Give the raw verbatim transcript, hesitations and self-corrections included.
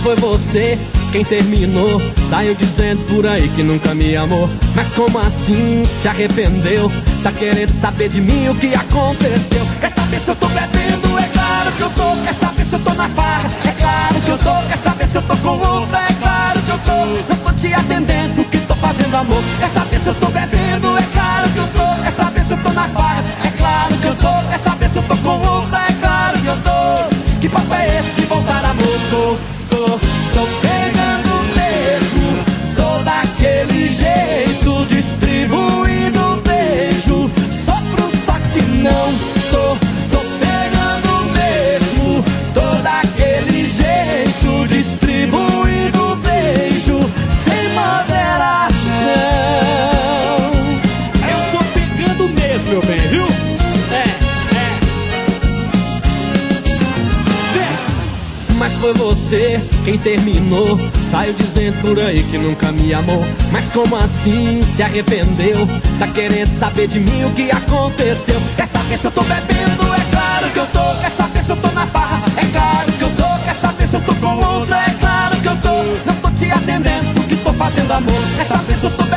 foi você quem terminou. Saiu dizendo por aí que nunca me amou. Mas como assim se arrependeu? Tá querendo saber de mim o que aconteceu? Quer saber se eu tô bebendo? É claro que eu tô. Quer saber se eu tô na farra? É claro que eu tô. Quer saber se eu tô com outra? É claro que eu tô. Não tô te atendendo que tô fazendo amor. Quer saber se eu tô bebendo? É claro que eu tô. Quer saber se eu tô na farra? É claro que eu tô. Quer saber se eu tô com outra? É claro que eu tô. Que papo é esse de voltar amor? Tô, tô, tô pegando mesmo. Tô daquele jeito, distribuindo beijo. Sofro só que não tô, tô pegando mesmo. Tô daquele jeito, distribuindo beijo, sem moderação. Eu tô pegando mesmo, meu bem, viu? Mas foi você quem terminou. Saiu dizendo por aí que nunca me amou. Mas como assim se arrependeu? Tá querendo saber de mim o que aconteceu? Quer saber se eu tô bebendo? É claro que eu tô. Quer saber se eu tô na farra? É claro que eu tô. Quer saber se eu tô com outra? É claro que eu tô. Não tô te atendendo que tô fazendo amor. Quer saber se eu tô